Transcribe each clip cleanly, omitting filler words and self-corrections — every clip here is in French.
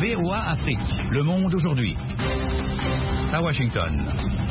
VOA Afrique. Le monde aujourd'hui. À Washington.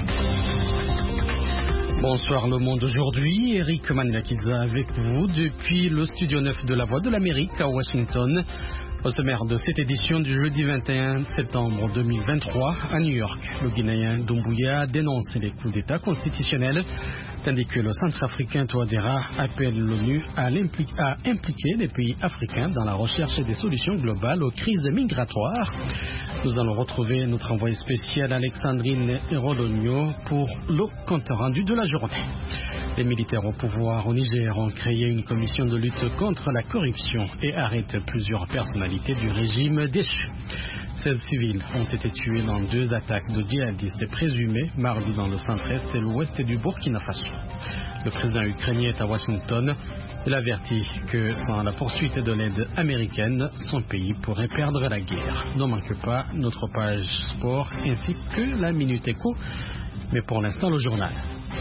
Bonsoir le monde aujourd'hui, Eric Maniakiza avec vous depuis le studio 9 de la Voix de l'Amérique à Washington. Au sommaire de cette édition du jeudi 21 septembre 2023 à New York, le Guinéen Doumbouya dénonce les coups d'État constitutionnels, tandis que le Centrafricain Touadéra appelle l'ONU à impliquer les pays africains dans la recherche des solutions globales aux crises migratoires. Nous allons retrouver notre envoyé spécial Alexandrine Rologno pour le compte rendu de la journée. Les militaires au pouvoir au Niger ont créé une commission de lutte contre la corruption et arrêtent plusieurs personnalités du régime déchu. 16 civils ont été tués dans 2 attaques de djihadistes présumées mardi dans le centre-est et l'ouest du Burkina Faso. Le président ukrainien est à Washington. Il avertit que sans la poursuite de l'aide américaine, son pays pourrait perdre la guerre. Ne manque pas notre page sport ainsi que la Minute Éco. Mais pour l'instant, le journal.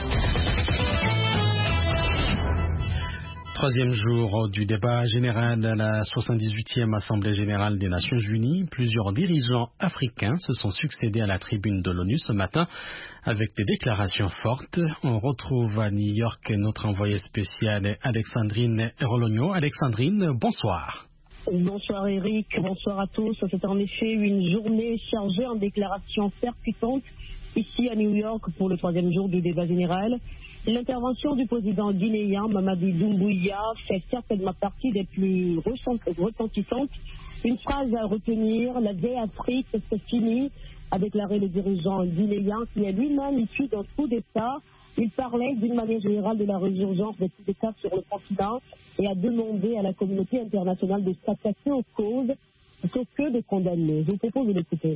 Troisième jour du débat général à la 78e Assemblée générale des Nations Unies. Plusieurs dirigeants africains se sont succédés à la tribune de l'ONU ce matin avec des déclarations fortes. On retrouve à New York notre envoyé spécial Alexandrine Rologno. Alexandrine, bonsoir. Bonsoir Eric, bonsoir à tous. C'est en effet une journée chargée en déclarations percutantes ici à New York pour le troisième jour du débat général. L'intervention du président guinéen Mamadi Doumbouya fait certainement partie des plus retentissantes. Une phrase à retenir, la vieille Afrique, c'est fini, a déclaré le dirigeant guinéen qui est lui-même issu d'un coup d'État. Il parlait d'une manière générale de la résurgence des coups d'État sur le continent et a demandé à la communauté internationale de s'attaquer aux causes plutôt que de condamner. Je vous propose de l'écouter.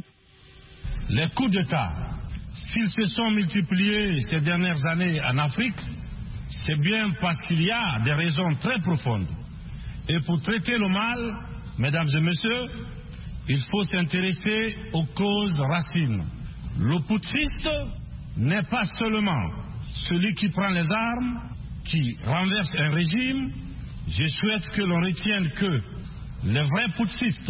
Les coups d'État, s'ils se sont multipliés ces dernières années en Afrique, c'est bien parce qu'il y a des raisons très profondes. Et pour traiter le mal, mesdames et messieurs, il faut s'intéresser aux causes racines. Le putschiste n'est pas seulement celui qui prend les armes, qui renverse un régime. Je souhaite que l'on retienne que les vrais putschistes,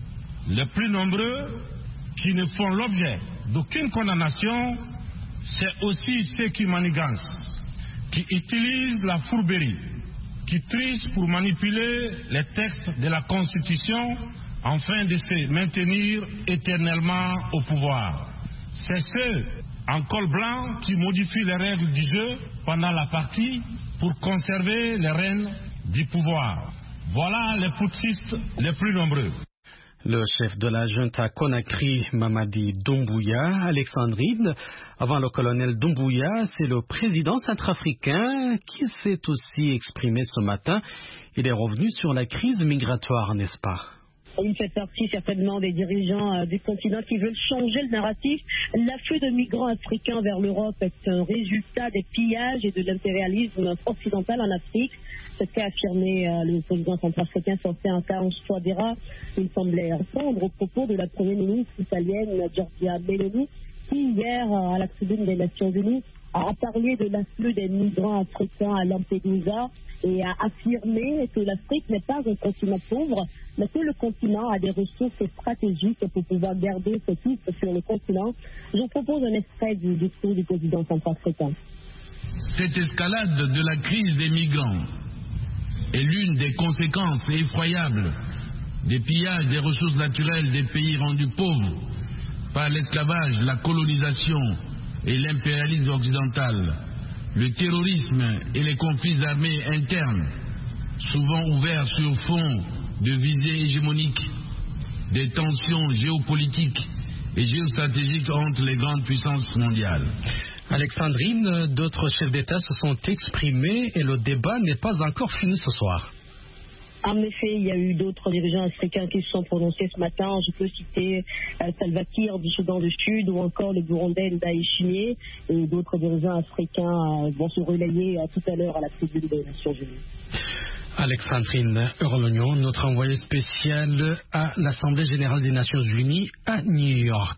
les plus nombreux, qui ne font l'objet d'aucune condamnation, c'est aussi ceux qui manigancent, qui utilisent la fourberie, qui trichent pour manipuler les textes de la Constitution afin de se maintenir éternellement au pouvoir. C'est ceux en col blanc qui modifient les règles du jeu pendant la partie pour conserver les rênes du pouvoir. Voilà les putschistes les plus nombreux. Le chef de la junte à Conakry, Mamadi Doumbouya, Alexandrine. Avant le colonel Doumbouya, c'est le président centrafricain qui s'est aussi exprimé ce matin. Il est revenu sur la crise migratoire, n'est-ce pas? Il fait partie certainement des dirigeants du continent qui veulent changer le narratif. L'afflux de migrants africains vers l'Europe est un résultat des pillages et de l'impérialisme occidental en Afrique. C'est ce qu'a affirmé le président centrafricain sorti en Carlos Touadéra. Il semblait répondre aux propos de la première ministre italienne Giorgia Meloni qui hier à la tribune des Nations Unies a parlé de l'afflux des migrants africains à Lampedusa et a affirmé que l'Afrique n'est pas un continent pauvre, mais que le continent a des ressources stratégiques pour pouvoir garder ses pistes sur le continent. Je vous propose un extrait du discours du président centrafricain. Cette escalade de la crise des migrants est l'une des conséquences effroyables des pillages des ressources naturelles des pays rendus pauvres par l'esclavage, la colonisation et l'impérialisme occidental, le terrorisme et les conflits armés internes, souvent ouverts sur fond de visées hégémoniques, des tensions géopolitiques et géostratégiques entre les grandes puissances mondiales. Alexandrine, d'autres chefs d'État se sont exprimés et le débat n'est pas encore fini ce soir. En effet, il y a eu d'autres dirigeants africains qui se sont prononcés ce matin. Je peux citer Salva Kiir du Soudan du Sud ou encore le Burundais Ndayishimiye, et d'autres dirigeants africains vont se relayer tout à l'heure à la tribune des Nations Unies. Alexandrine Rologno, notre envoyé spécial à l'Assemblée générale des Nations Unies à New York.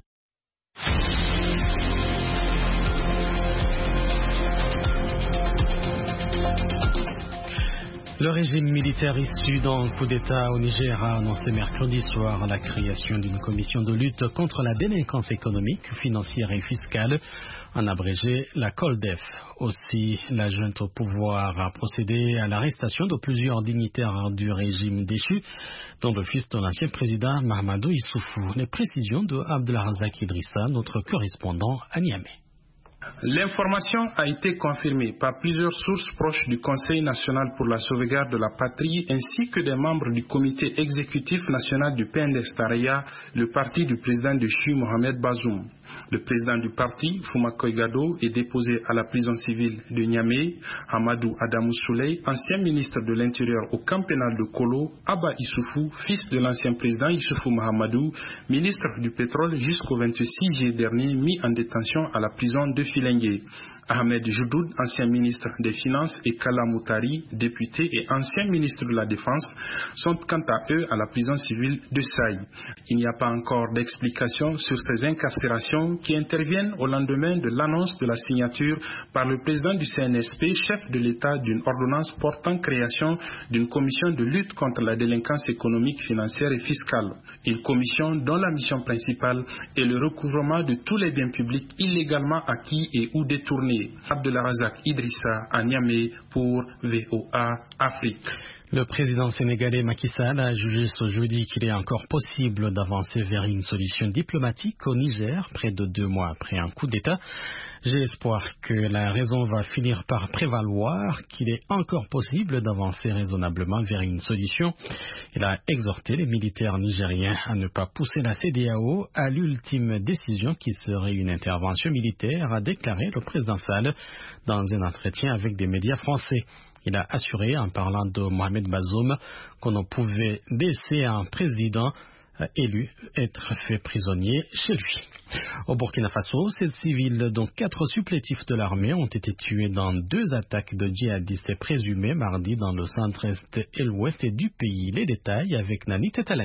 Le régime militaire issu d'un coup d'État au Niger a annoncé mercredi soir la création d'une commission de lutte contre la délinquance économique, financière et fiscale, en abrégé la COLDEF. Aussi, la junte au pouvoir a procédé à l'arrestation de plusieurs dignitaires du régime déchu, dont le fils de l'ancien président Mahamadou Issoufou. Les précisions de Abdelrazak Idrissa, notre correspondant à Niamey. L'information a été confirmée par plusieurs sources proches du Conseil national pour la sauvegarde de la patrie ainsi que des membres du comité exécutif national du PNDS-Taraya, le parti du président de CHU Mohamed Bazoum. Le président du parti, Foumakoy Gado, est déposé à la prison civile de Niamey. Hamadou Adamou Souley, ancien ministre de l'Intérieur au camp pénal de Kolo. Abba Issoufou, fils de l'ancien président Issoufou Mahamadou, ministre du pétrole jusqu'au 26 juillet dernier, mis en détention à la prison de Filengue. Ahmed Joudoud, ancien ministre des Finances, et Kala Moutari, député et ancien ministre de la Défense, sont quant à eux à la prison civile de Saï. Il n'y a pas encore d'explication sur ces incarcérations qui interviennent au lendemain de l'annonce de la signature par le président du CNSP, chef de l'État, d'une ordonnance portant création d'une commission de lutte contre la délinquance économique, financière et fiscale. Une commission dont la mission principale est le recouvrement de tous les biens publics illégalement acquis et ou détournés. Abdelrazak Idrissa à Niamey pour VOA Afrique. Le président sénégalais Macky Sall a jugé ce jeudi qu'il est encore possible d'avancer vers une solution diplomatique au Niger, près de 2 mois après un coup d'État. J'ai espoir que la raison va finir par prévaloir, qu'il est encore possible d'avancer raisonnablement vers une solution. Il a exhorté les militaires nigériens à ne pas pousser la CEDEAO à l'ultime décision qui serait une intervention militaire, a déclaré le président Sall dans un entretien avec des médias français. Il a assuré, en parlant de Mohamed Bazoum, qu'on ne pouvait laisser un président élu être fait prisonnier chez lui. Au Burkina Faso, 7 civils, dont 4 supplétifs de l'armée, ont été tués dans 2 attaques de djihadistes présumés mardi dans le centre-est et l'ouest du pays. Les détails avec Nani Tetalani.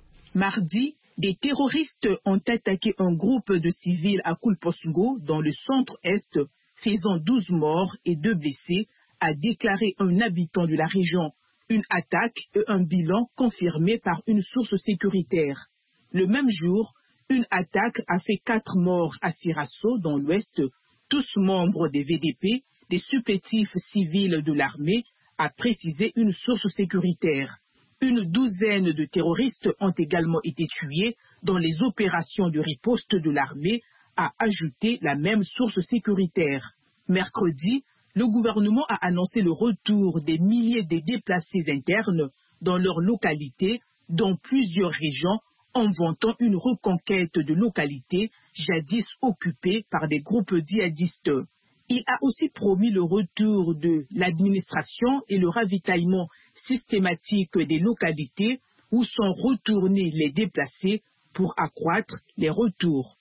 Mardi, des terroristes ont attaqué un groupe de civils à Kulposgo, dans le centre-est, faisant 12 morts et 2 blessés, a déclaré un habitant de la région. Une attaque et un bilan confirmé par une source sécuritaire. Le même jour, une attaque a fait 4 morts à Sirasso, dans l'ouest, tous membres des VDP, des supplétifs civils de l'armée, a précisé une source sécuritaire. Une 12aine de terroristes ont également été tués dans les opérations de riposte de l'armée, a ajouté la même source sécuritaire. Mercredi, le gouvernement a annoncé le retour des milliers de déplacés internes dans leurs localités, dans plusieurs régions, en vantant une reconquête de localités jadis occupées par des groupes djihadistes. Il a aussi promis le retour de l'administration et le ravitaillement systématique des localités où sont retournés les déplacés pour accroître les retours.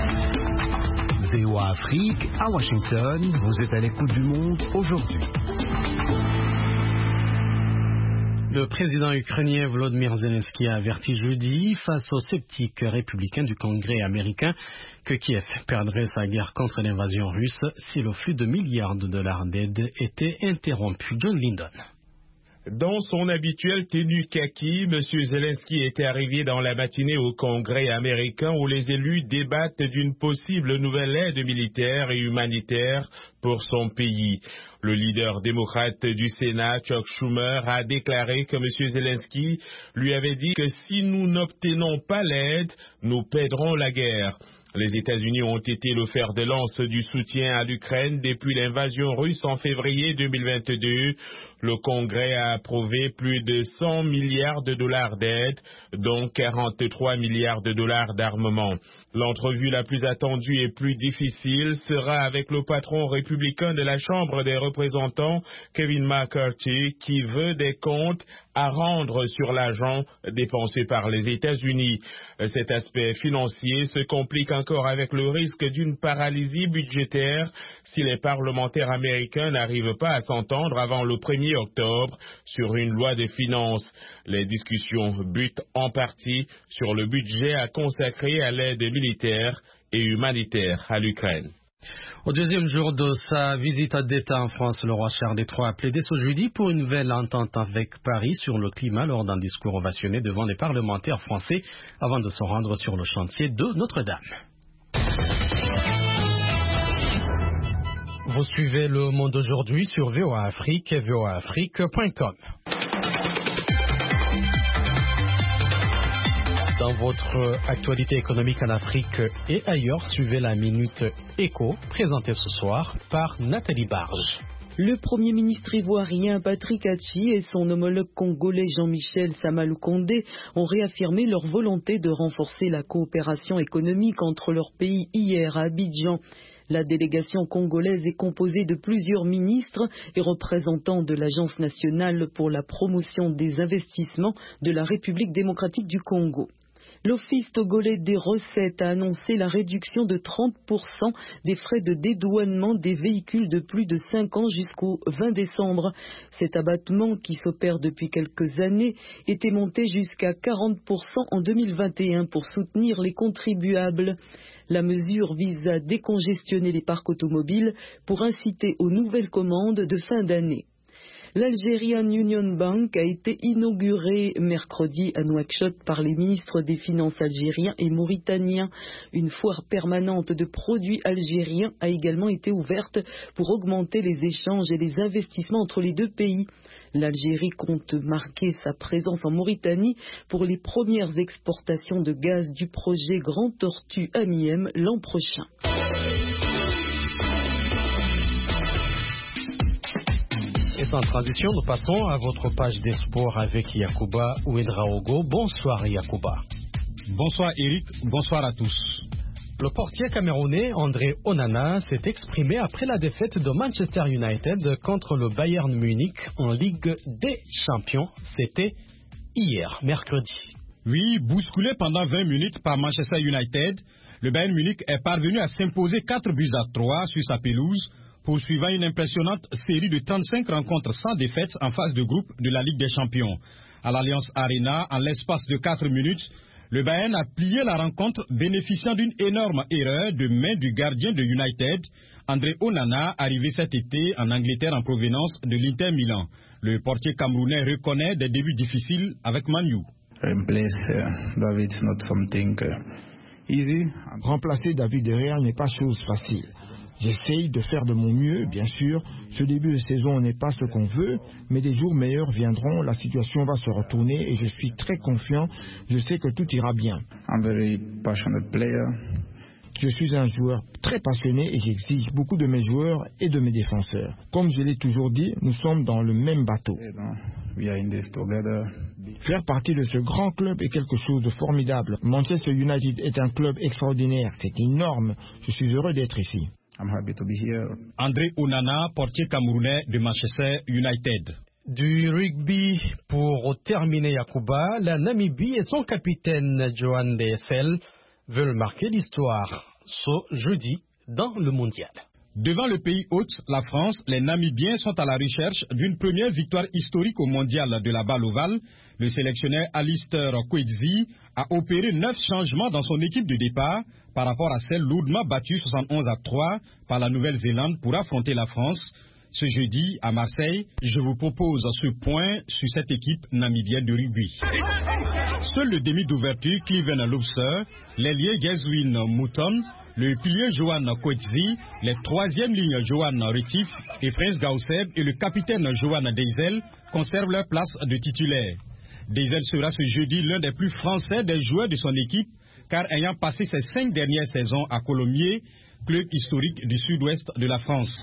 VOA Afrique, à Washington, vous êtes à l'écoute du monde aujourd'hui. Le président ukrainien Volodymyr Zelensky a averti jeudi, face aux sceptiques républicains du Congrès américain, que Kiev perdrait sa guerre contre l'invasion russe si le flux de milliards de dollars d'aide était interrompu. John Lindon. Dans son habituelle tenue kaki, M. Zelensky était arrivé dans la matinée au Congrès américain où les élus débattent d'une possible nouvelle aide militaire et humanitaire pour son pays. Le leader démocrate du Sénat, Chuck Schumer, a déclaré que M. Zelensky lui avait dit que si nous n'obtenons pas l'aide, nous perdrons la guerre. Les États-Unis ont été le fer de lance du soutien à l'Ukraine depuis l'invasion russe en février 2022. Le Congrès a approuvé plus de 100 milliards de dollars d'aide, dont 43 milliards de dollars d'armement. L'entrevue la plus attendue et plus difficile sera avec le patron républicain de la Chambre des représentants, Kevin McCarthy, qui veut des comptes à rendre sur l'argent dépensé par les États-Unis. Cet aspect financier se complique encore avec le risque d'une paralysie budgétaire si les parlementaires américains n'arrivent pas à s'entendre avant le 1er octobre sur une loi de finances. Les discussions butent en partie sur le budget à consacrer à l'aide militaire et humanitaire à l'Ukraine. Au deuxième jour de sa visite d'État en France, le roi Charles III a plaidé ce jeudi pour une nouvelle entente avec Paris sur le climat lors d'un discours ovationné devant les parlementaires français avant de se rendre sur le chantier de Notre-Dame. Vous suivez Le Monde aujourd'hui sur VOA Afrique et voaafrique.com. Dans votre actualité économique en Afrique et ailleurs, suivez la Minute Éco, présentée ce soir par Nathalie Barge. Le Premier ministre ivoirien Patrick Hatchi et son homologue congolais Jean-Michel Samalou Condé ont réaffirmé leur volonté de renforcer la coopération économique entre leurs pays hier à Abidjan. La délégation congolaise est composée de plusieurs ministres et représentants de l'Agence nationale pour la promotion des investissements de la République démocratique du Congo. L'Office togolais des recettes a annoncé la réduction de 30% des frais de dédouanement des véhicules de plus de 5 ans jusqu'au 20 décembre. Cet abattement, qui s'opère depuis quelques années, était monté jusqu'à 40% en 2021 pour soutenir les contribuables. La mesure vise à décongestionner les parcs automobiles pour inciter aux nouvelles commandes de fin d'année. L'Algerian Union Bank a été inaugurée mercredi à Nouakchott par les ministres des Finances algériens et mauritaniens. Une foire permanente de produits algériens a également été ouverte pour augmenter les échanges et les investissements entre les deux pays. L'Algérie compte marquer sa présence en Mauritanie pour les premières exportations de gaz du projet Grand Tortue Amiem l'an prochain. Et sans transition, nous passons à votre page des sports avec Yacouba Ouedraogo. Bonsoir Yacouba. Bonsoir Eric, bonsoir à tous. Le portier camerounais André Onana s'est exprimé après la défaite de Manchester United contre le Bayern Munich en Ligue des Champions. C'était hier, mercredi. Oui, bousculé pendant 20 minutes par Manchester United, le Bayern Munich est parvenu à s'imposer 4-3 sur sa pelouse, poursuivant une impressionnante série de 35 rencontres sans défaite en phase de groupe de la Ligue des Champions. À l'Allianz Arena, en l'espace de 4 minutes, le Bayern a plié la rencontre bénéficiant d'une énorme erreur de main du gardien de United, André Onana, arrivé cet été en Angleterre en provenance de l'Inter Milan. Le portier camerounais reconnaît des débuts difficiles avec Man U. Remplacer David De Gea n'est pas chose facile. J'essaye de faire de mon mieux, bien sûr. Ce début de saison n'est pas ce qu'on veut, mais des jours meilleurs viendront, la situation va se retourner et je suis très confiant. Je sais que tout ira bien. Je suis un joueur très passionné et j'exige beaucoup de mes joueurs et de mes défenseurs. Comme je l'ai toujours dit, nous sommes dans le même bateau. Faire partie de ce grand club est quelque chose de formidable. Manchester United est un club extraordinaire, c'est énorme. Je suis heureux d'être ici. André Onana, portier camerounais de Manchester United. Du rugby pour terminer Yacouba, la Namibie et son capitaine Johan DSL veulent marquer l'histoire ce jeudi dans le mondial. Devant le pays hôte, la France, les Namibiens sont à la recherche d'une première victoire historique au mondial de la balle ovale. Le sélectionneur Alistair Coetzee a opéré 9 changements dans son équipe de départ par rapport à celle lourdement battue 71-3 par la Nouvelle-Zélande pour affronter la France. Ce jeudi, à Marseille, je vous propose ce point sur cette équipe namibienne de rugby. Seul le demi d'ouverture, Cleven Lobser, l'ailier Geswin Mouton, le pilier Johan Coetzee, les troisièmes lignes Johan Retif et Prince Gauseb et le capitaine Johan Deisel conservent leur place de titulaire. Deisel sera ce jeudi l'un des plus français des joueurs de son équipe, car ayant passé ses 5 dernières saisons à Colomiers, club historique du sud-ouest de la France.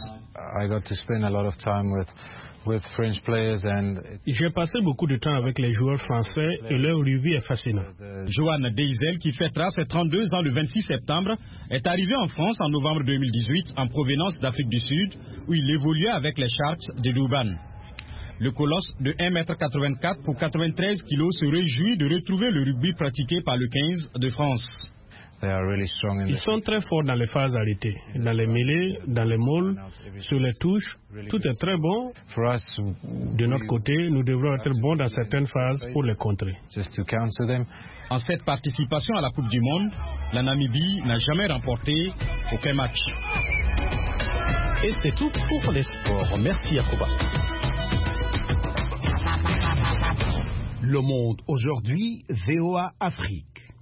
J'ai passé beaucoup de temps avec les joueurs français et leur rugby est fascinant. Johan Deisel, qui fêtera ses 32 ans le 26 septembre, est arrivé en France en novembre 2018 en provenance d'Afrique du Sud, où il évoluait avec les Sharks de Durban. Le colosse de 1,84 m pour 93 kg se réjouit de retrouver le rugby pratiqué par le 15 de France. Ils sont très forts dans les phases arrêtées, dans les mêlées, dans les mauls, sur les touches. Tout est très bon. De notre côté, nous devrons être bons dans certaines phases pour les contrer. En cette participation à la Coupe du Monde, la Namibie n'a jamais remporté aucun match. Et c'est tout pour les sports. Merci Yacouba. Le Monde aujourd'hui, VOA Afrique.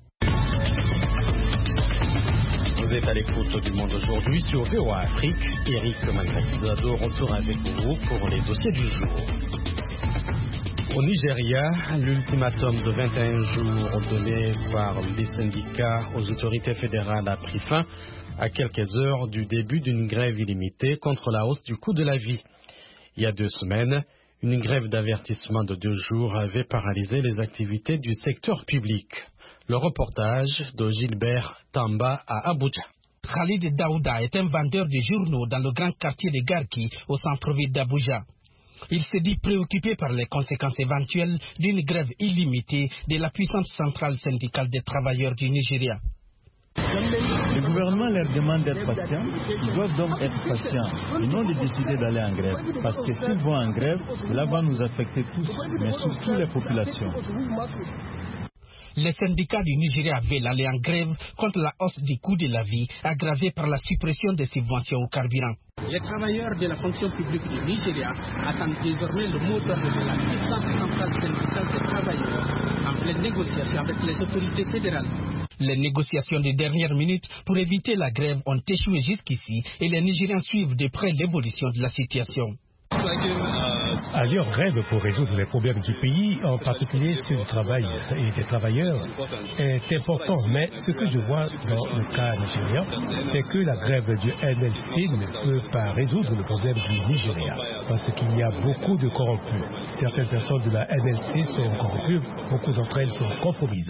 Vous êtes à l'écoute du Monde aujourd'hui sur VOA Afrique. Eric Mangasizado retourne avec vous pour les dossiers du jour. Au Nigeria, l'ultimatum de 21 jours donné par les syndicats aux autorités fédérales a pris fin à quelques heures du début d'une grève illimitée contre la hausse du coût de la vie. Il y a 2 semaines, une grève d'avertissement de 2 jours avait paralysé les activités du secteur public. Le reportage de Gilbert Tamba à Abuja. Khalid Daouda est un vendeur de journaux dans le grand quartier de Garki, au centre-ville d'Abuja. Il se dit préoccupé par les conséquences éventuelles d'une grève illimitée de la puissante centrale syndicale des travailleurs du Nigeria. Le gouvernement leur demande d'être patients, ils doivent donc être patients et non de décider d'aller en grève. Parce que s'ils vont en grève, cela va nous affecter tous, mais surtout les populations. Les syndicats du Nigeria veulent aller en grève contre la hausse du coût de la vie aggravée par la suppression des subventions au carburant. Les travailleurs de la fonction publique du Nigeria attendent désormais le mot d'ordre de la puissante centrale syndicale des travailleurs en pleine négociation avec les autorités fédérales. Les négociations de dernière minute pour éviter la grève ont échoué jusqu'ici et les Nigériens suivent de près l'évolution de la situation. Aller en grève pour résoudre les problèmes du pays, en particulier ceux du travail et des travailleurs, est important. Mais ce que je vois dans le cas nigérien, c'est que la grève du NLC ne peut pas résoudre le problème du Nigeria. Parce qu'il y a beaucoup de corrompus. Certaines personnes de la NLC sont corrompues, beaucoup d'entre elles sont compromises.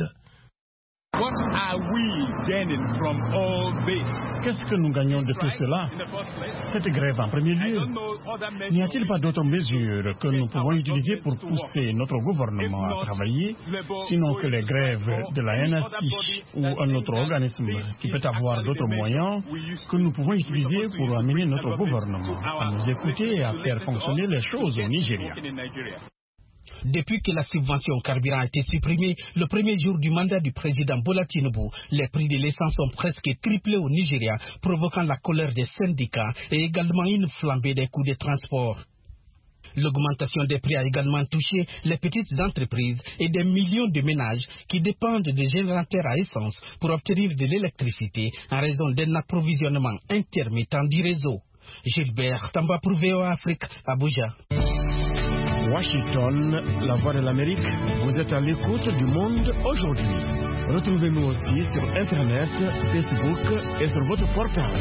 Qu'est-ce que nous gagnons de tout cela? Cette grève en premier lieu. N'y a-t-il pas d'autres mesures que nous pouvons utiliser pour pousser notre gouvernement à travailler, sinon que les grèves de la NSI ou un autre organisme qui peut avoir d'autres moyens que nous pouvons utiliser pour amener notre gouvernement à nous écouter et à faire fonctionner les choses au Nigeria? Depuis que la subvention au carburant a été supprimée, le premier jour du mandat du président Bola Tinubu, les prix de l'essence ont presque triplé au Nigeria, provoquant la colère des syndicats et également une flambée des coûts de transport. L'augmentation des prix a également touché les petites entreprises et des millions de ménages qui dépendent des générateurs à essence pour obtenir de l'électricité en raison d'un approvisionnement intermittent du réseau. Gilbert Tamba pour VOA Afrique, Abuja. Washington, la voix de l'Amérique, vous êtes à l'écoute du Monde aujourd'hui. Retrouvez-nous aussi sur Internet, Facebook et sur votre portable.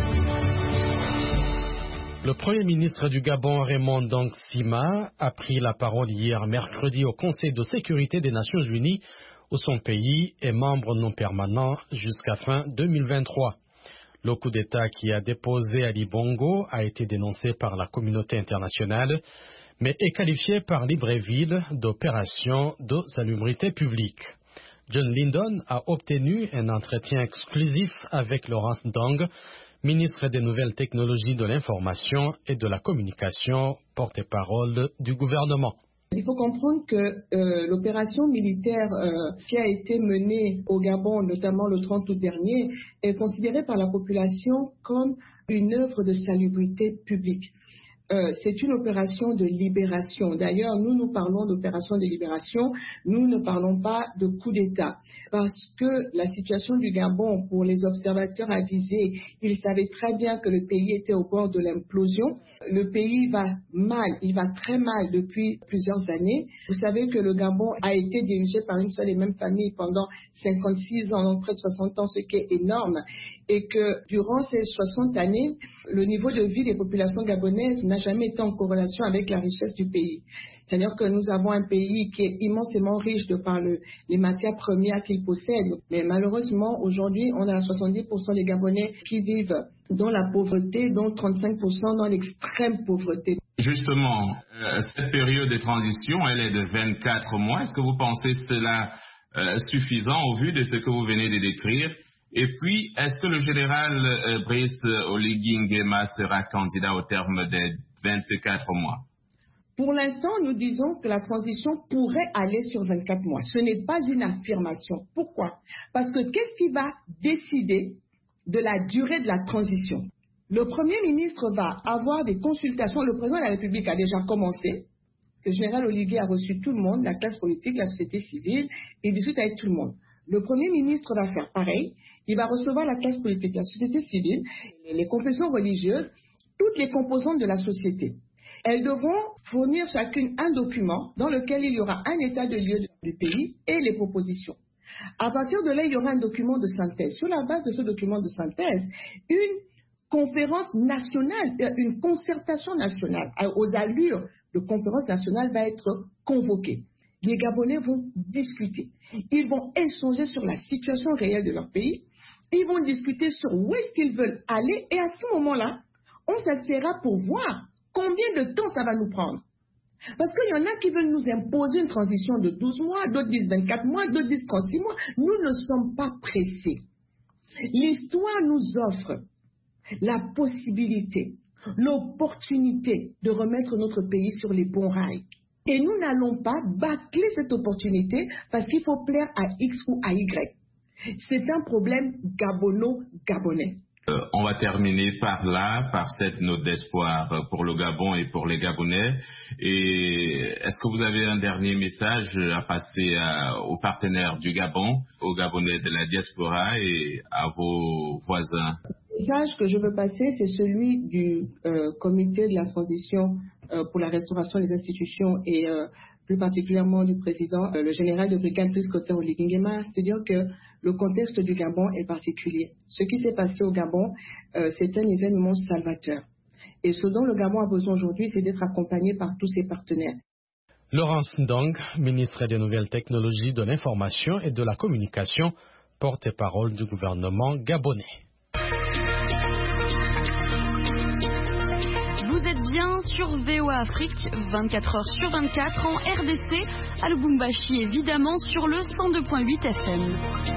Le Premier ministre du Gabon, Raymond Dong Sima, a pris la parole hier mercredi au Conseil de sécurité des Nations Unies, où son pays est membre non permanent jusqu'à fin 2023. Le coup d'État qui a déposé Ali Bongo a été dénoncé par la communauté internationale, mais est qualifié par Libreville d'opération de salubrité publique. John Lindon a obtenu un entretien exclusif avec Laurence Dong, ministre des Nouvelles Technologies de l'Information et de la Communication, porte-parole du gouvernement. Il faut comprendre que l'opération militaire qui a été menée au Gabon, notamment le 30 août dernier, est considérée par la population comme une œuvre de salubrité publique. C'est une opération de libération. D'ailleurs, nous parlons d'opération de libération, nous ne parlons pas de coup d'État. Parce que la situation du Gabon, pour les observateurs avisés, ils savaient très bien que le pays était au bord de l'implosion. Le pays va mal, il va très mal depuis plusieurs années. Vous savez que le Gabon a été dirigé par une seule et même famille pendant 56 ans, donc près de 60 ans, ce qui est énorme. Et que durant ces 60 années, le niveau de vie des populations gabonaises n'a jamais été en corrélation avec la richesse du pays. C'est-à-dire que nous avons un pays qui est immensément riche de par les matières premières qu'il possède. Mais malheureusement, aujourd'hui, on a 70% des Gabonais qui vivent dans la pauvreté, dont 35% dans l'extrême pauvreté. Justement, cette période de transition, elle est de 24 mois. Est-ce que vous pensez cela suffisant au vu de ce que vous venez de décrire? Et puis, est-ce que le général Brice Oligui Nguema sera candidat au terme des 24 mois? Pour l'instant, nous disons que la transition pourrait aller sur 24 mois. Ce n'est pas une affirmation. Pourquoi? Parce que qu'est-ce qui va décider de la durée de la transition? Le Premier ministre va avoir des consultations. Le président de la République a déjà commencé. Le général Oliguet a reçu tout le monde, la classe politique, la société civile, et discute avec tout le monde. Le Premier ministre va faire pareil. Il va recevoir la classe politique, la société civile, les confessions religieuses, toutes les composantes de la société. Elles devront fournir chacune un document dans lequel il y aura un état de lieu du pays et les propositions. À partir de là, il y aura un document de synthèse. Sur la base de ce document de synthèse, une conférence nationale, une concertation nationale aux allures de conférence nationale va être convoquée. Les Gabonais vont discuter. Ils vont échanger sur la situation réelle de leur pays. Ils vont discuter sur où est-ce qu'ils veulent aller. Et à ce moment-là, on s'assiera pour voir combien de temps ça va nous prendre. Parce qu'il y en a qui veulent nous imposer une transition de 12 mois, d'autres disent 24 mois, d'autres disent 36 mois. Nous ne sommes pas pressés. L'histoire nous offre la possibilité, l'opportunité de remettre notre pays sur les bons rails. Et nous n'allons pas bâcler cette opportunité parce qu'il faut plaire à X ou à Y. C'est un problème gabono-gabonais. On va terminer par là, par cette note d'espoir pour le Gabon et pour les Gabonais. Et est-ce que vous avez un dernier message à passer aux partenaires du Gabon, aux Gabonais de la diaspora et à vos voisins? Le message que je veux passer, c'est celui du comité de la transition pour la restauration des institutions et plus particulièrement du président, le général de brigade Brice-Clotaire Oligui-Nguema, c'est-à-dire que le contexte du Gabon est particulier. Ce qui s'est passé au Gabon, c'est un événement salvateur. Et ce dont le Gabon a besoin aujourd'hui, c'est d'être accompagné par tous ses partenaires. Laurence Ndong, ministre des Nouvelles Technologies, de l'Information et de la Communication, porte-parole du gouvernement gabonais. Vous êtes bien sur VOA Afrique, 24 heures sur 24 en RDC, à Lubumbashi évidemment sur le 102.8 FM.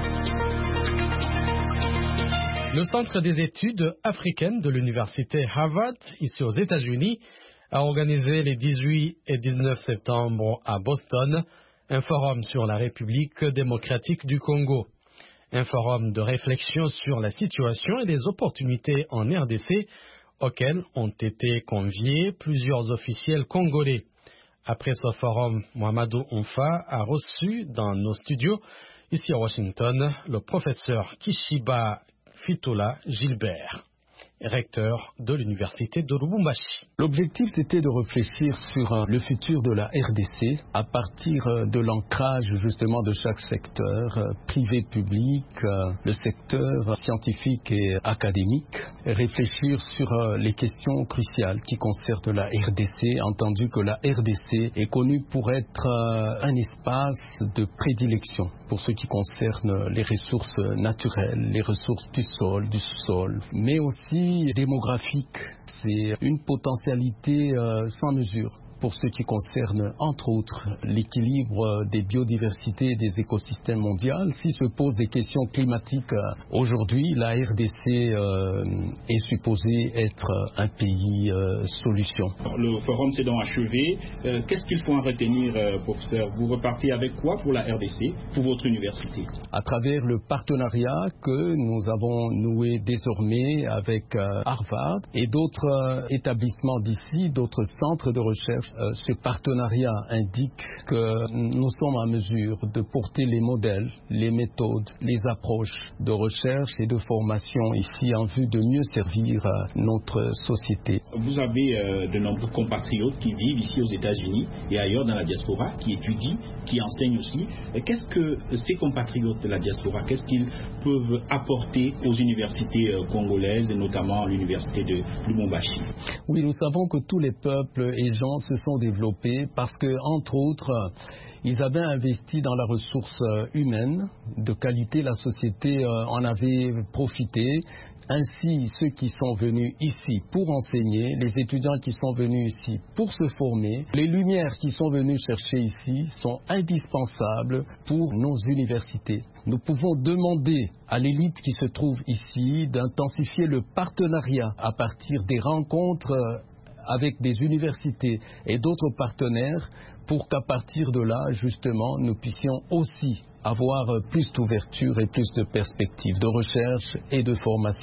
Le Centre des études africaines de l'université Harvard, ici aux États-Unis, a organisé les 18 et 19 septembre à Boston un forum sur la République démocratique du Congo. Un forum de réflexion sur la situation et les opportunités en RDC auxquels ont été conviés plusieurs officiels congolais. Après ce forum, Mohamedou Onfa a reçu dans nos studios, ici à Washington, le professeur Kishiba Fitola Gilbert, recteur de l'université de Lubumbashi. L'objectif, c'était de réfléchir sur le futur de la RDC à partir de l'ancrage justement de chaque secteur, privé-public, le secteur scientifique et académique, et réfléchir sur les questions cruciales qui concernent la RDC, entendu que la RDC est connue pour être un espace de prédilection pour ce qui concerne les ressources naturelles, les ressources du sol, du sous-sol, mais aussi démographique. C'est une potentialité sans mesure pour ce qui concerne, entre autres, l'équilibre des biodiversités et des écosystèmes mondiaux. Si se posent des questions climatiques aujourd'hui, la RDC est supposée être un pays solution. Le forum s'est donc achevé. Qu'est-ce qu'il faut en retenir, professeur? Vous repartez avec quoi pour la RDC, pour votre université? À travers le partenariat que nous avons noué désormais avec Harvard et d'autres établissements d'ici, d'autres centres de recherche, ce partenariat indique que nous sommes en mesure de porter les modèles, les méthodes, les approches de recherche et de formation ici en vue de mieux servir notre société. Vous avez de nombreux compatriotes qui vivent ici aux États-Unis et ailleurs dans la diaspora, qui étudient, qui enseignent aussi. Qu'est-ce que ces compatriotes de la diaspora, qu'est-ce qu'ils peuvent apporter aux universités congolaises et notamment l'université de Lubumbashi? Oui, nous savons que tous les peuples et gens se sont développés parce que, entre autres, ils avaient investi dans la ressource humaine de qualité. La société en avait profité. Ainsi, ceux qui sont venus ici pour enseigner, les étudiants qui sont venus ici pour se former, les lumières qui sont venues chercher ici sont indispensables pour nos universités. Nous pouvons demander à l'élite qui se trouve ici d'intensifier le partenariat à partir des rencontres avec des universités et d'autres partenaires pour qu'à partir de là, justement, nous puissions aussi avoir plus d'ouverture et plus de perspectives de recherche et de formation.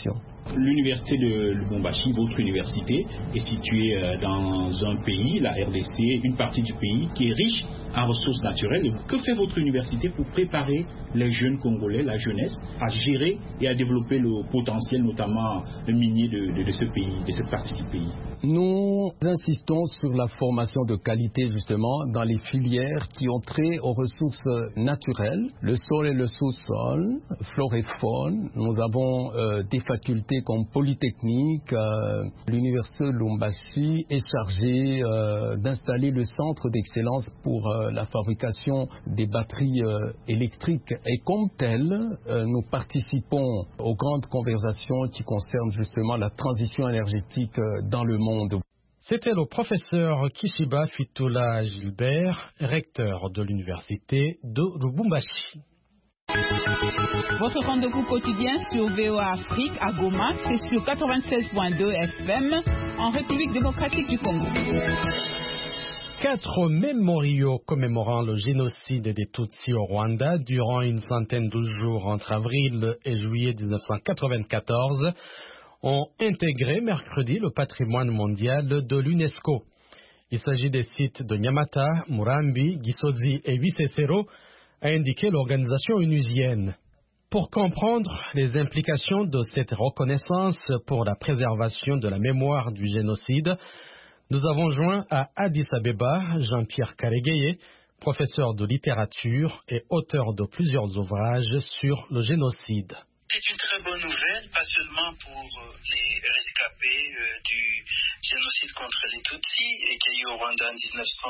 L'université de Lubumbashi, votre université, est située dans un pays, la RDC, une partie du pays qui est riche en ressources naturelles. Que fait votre université pour préparer les jeunes Congolais, la jeunesse, à gérer et à développer le potentiel, notamment minier de ce pays, de cette partie du pays? Nous insistons sur la formation de qualité justement dans les filières qui ont trait aux ressources naturelles, le sol et le sous-sol, flore et faune. Nous avons des facultés comme Polytechnique. L'université de Lubumbashi est chargée d'installer le centre d'excellence pour la fabrication des batteries électriques. Et comme tel, nous participons aux grandes conversations qui concernent justement la transition énergétique dans le monde. C'était le professeur Kishiba Fitoula Gilbert, recteur de l'université de Lubumbashi. Votre rendez-vous quotidien sur VOA Afrique à Goma, c'est sur 96.2 FM en République démocratique du Congo. 4 mémoriaux commémorant le génocide des Tutsis au Rwanda durant une centaine de jours entre avril et juillet 1994 ont intégré mercredi le patrimoine mondial de l'UNESCO. Il s'agit des sites de Nyamata, Murambi, Gisozi et Visesero, a indiqué l'organisation onusienne. Pour comprendre les implications de cette reconnaissance pour la préservation de la mémoire du génocide, nous avons joint à Addis Abeba Jean-Pierre Karegueye, professeur de littérature et auteur de plusieurs ouvrages sur le génocide. C'est une très bonne nouvelle, pas seulement pour les rescapés du génocide contre les Tutsis et qu'il y a eu au Rwanda en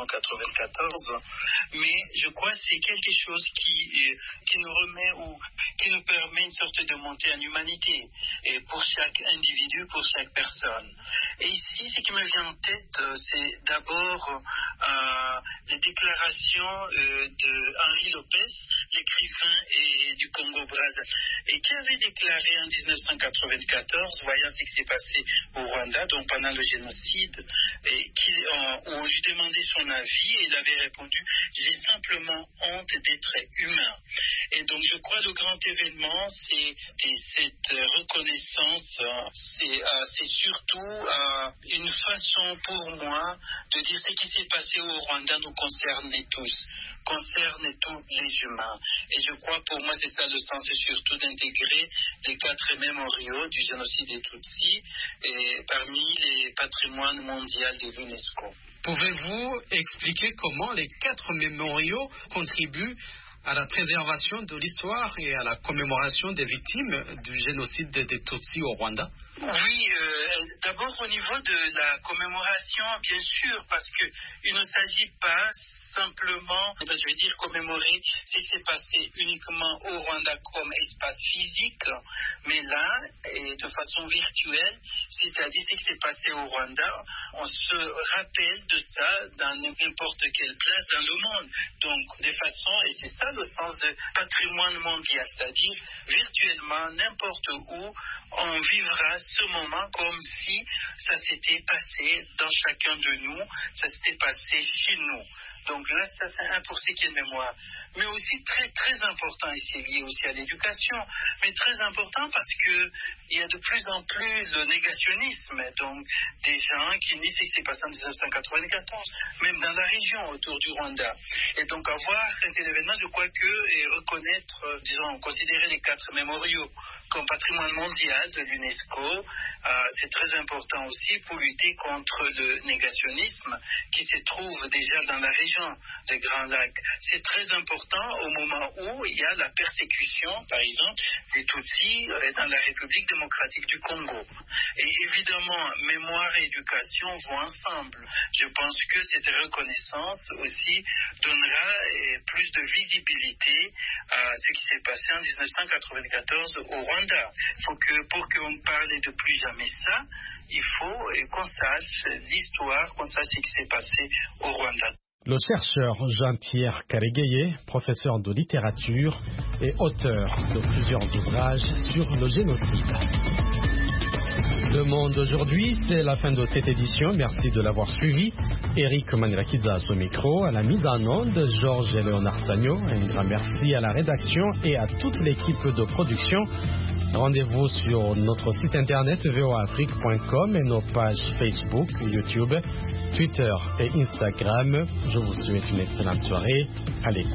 1994, mais je crois que c'est quelque chose qui nous remet ou qui nous permet une sorte de montée en humanité et pour chaque individu, pour chaque personne. Et ici, ce qui me vient en tête, c'est d'abord les déclarations d'Henri Lopez, l'écrivain du Congo-Brazza, et qui avait déclaré en 1994, voyant ce qui s'est passé au Rwanda, donc pendant le génocide, et on lui demandait son avis et il avait répondu « J'ai simplement honte d'être humain ». Et donc je crois que le grand événement, c'est cette reconnaissance, c'est surtout une façon pour moi de dire ce qui s'est passé au Rwanda nous concerne tous les humains. Et je crois pour moi c'est ça le sens, c'est surtout d'intégrer les 4 mémoriaux du génocide des Tutsis et parmi les patrimoines mondiaux de l'UNESCO. Pouvez-vous expliquer comment les 4 mémoriaux contribuent à la préservation de l'histoire et à la commémoration des victimes du génocide des Tutsis au Rwanda? Oui, d'abord au niveau de la commémoration, bien sûr, parce qu'il ne s'agit pas simplement, je veux dire, commémorer ce qui s'est passé uniquement au Rwanda comme espace physique, mais là, et de façon virtuelle, c'est-à-dire ce qui s'est passé au Rwanda, on se rappelle de ça dans n'importe quelle place dans le monde. Donc, de façon, et c'est ça le sens de patrimoine mondial, c'est-à-dire virtuellement, n'importe où, on vivra ce moment comme si ça s'était passé dans chacun de nous, ça s'était passé chez nous. Donc là, ça c'est un pour ce qui est de mémoire. Mais aussi très très important, et c'est lié aussi à l'éducation, mais très important parce qu'il y a de plus en plus le négationnisme, donc des gens qui disent ce qui s'est passé en 1994, même dans la région autour du Rwanda. Et donc avoir un tel événement, je crois que, et reconnaître, disons, considérer les 4 mémoriaux comme patrimoine mondial de l'UNESCO, c'est très important aussi pour lutter contre le négationnisme qui se trouve déjà dans la région des Grands Lacs. C'est très important au moment où il y a la persécution, par exemple, des Tutsis dans la République démocratique du Congo. Et évidemment, mémoire et éducation vont ensemble. Je pense que cette reconnaissance aussi donnera plus de visibilité à ce qui s'est passé en 1994 au Rwanda. Pour qu'on parle de plus jamais ça, il faut qu'on sache l'histoire, qu'on sache ce qui s'est passé au Rwanda. Le chercheur Jean-Pierre Karegueye, professeur de littérature et auteur de plusieurs ouvrages sur le génocide. Le Monde aujourd'hui, c'est la fin de cette édition. Merci de l'avoir suivi. Eric Manirakiza au micro, à la mise en onde, Georges et Léonard Sagno. Un grand merci à la rédaction et à toute l'équipe de production. Rendez-vous sur notre site internet voaafrique.com et nos pages Facebook, YouTube, Twitter et Instagram. Je vous souhaite une excellente soirée. Allez.